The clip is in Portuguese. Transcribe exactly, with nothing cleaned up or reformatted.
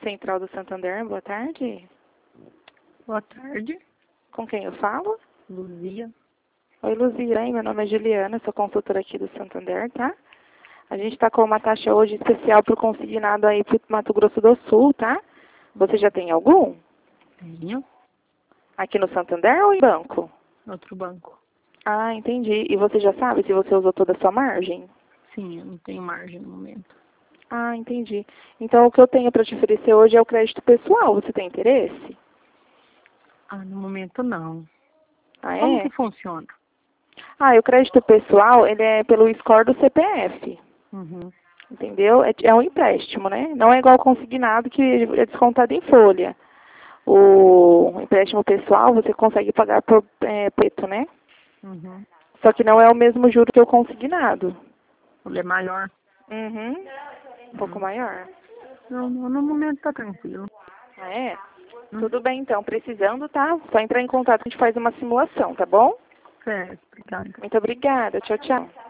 Central do Santander, boa tarde. Boa tarde, Com quem eu falo? Luzia. Oi, Luzia, meu nome é Juliana, sou consultora aqui do Santander, tá? A gente está com uma taxa hoje especial para o consignado aí para o Mato Grosso do Sul, tá? Você já tem algum? Tenho. Aqui no Santander ou em banco? Outro banco. Ah, entendi. E você já sabe se você usou toda a sua margem? Sim, eu não tenho margem no momento. Ah, entendi. Então o que eu tenho para te oferecer hoje é o crédito pessoal. Você tem interesse? Ah, no momento não. Ah, Como é? que funciona? Ah, e o crédito pessoal, ele é pelo score do C P F. Uhum. Entendeu? É, é um empréstimo, né? Não é igual ao consignado que é descontado em folha. O empréstimo pessoal você consegue pagar por é, preto, né? Uhum. Só que não é o mesmo juro que o consignado. Ele é maior? Uhum. Um pouco Uhum. maior. Não, não, no momento tá tranquilo. Ah, é? Hum. Tudo bem, então. Precisando, tá? Só entrar em contato, a gente faz uma simulação, tá bom? Certo, obrigada. Muito obrigada. Tchau, tchau.